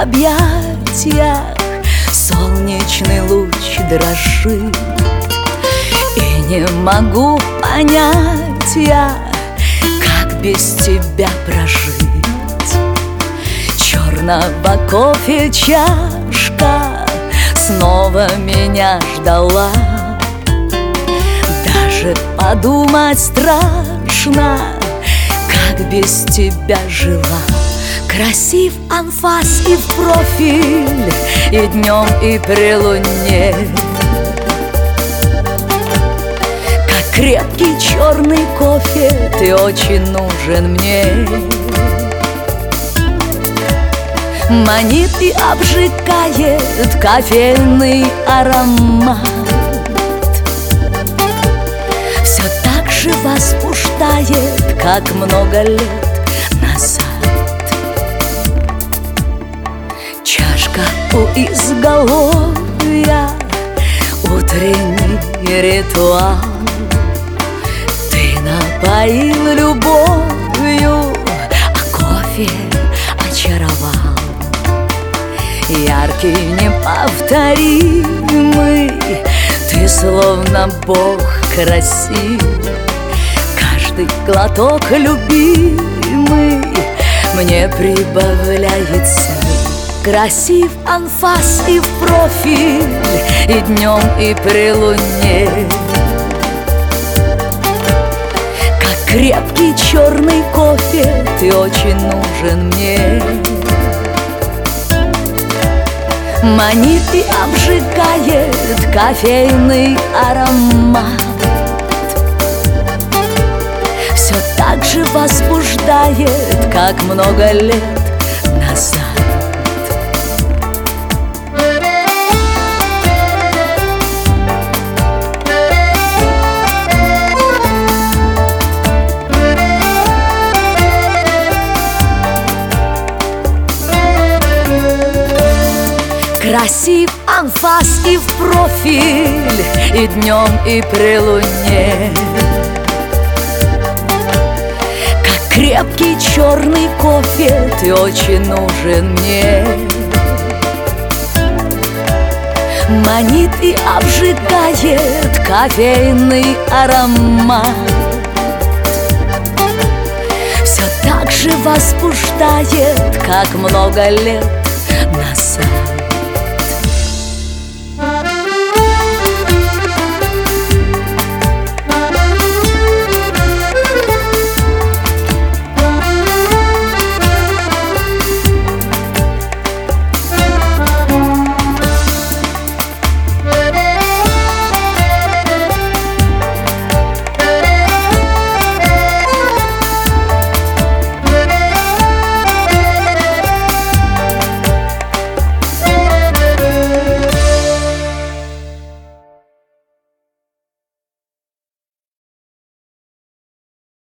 объятиях солнечный луч дрожит. И не могу понять я, как без тебя прожить. Черного кофе чашка снова меня ждала. Даже подумать страшно, как без тебя жила. Красив анфас и в профиль, и днем, и при луне. Как крепкий черный кофе, ты очень нужен мне. Манит и обжигает кофейный аромат. Все так же возбуждает, как много лет назад. Чашка у изголовья, утренний ритуал. Ты напоил любовью, а кофе очаровал. Яркий, неповторимый, ты словно Бог красив. Каждый глоток любимый мне прибавляет сил. Красив анфас и в профиль, и днем, и при луне. Как крепкий черный кофе, ты очень нужен мне. Манит и обжигает кофейный аромат. Все так же возбуждает, как много лет назад. Красив анфас и в профиль, и днем, и при луне. Как крепкий черный кофе, ты очень нужен мне. Манит и обжигает кофейный аромат. Все так же возбуждает, как много лет назад.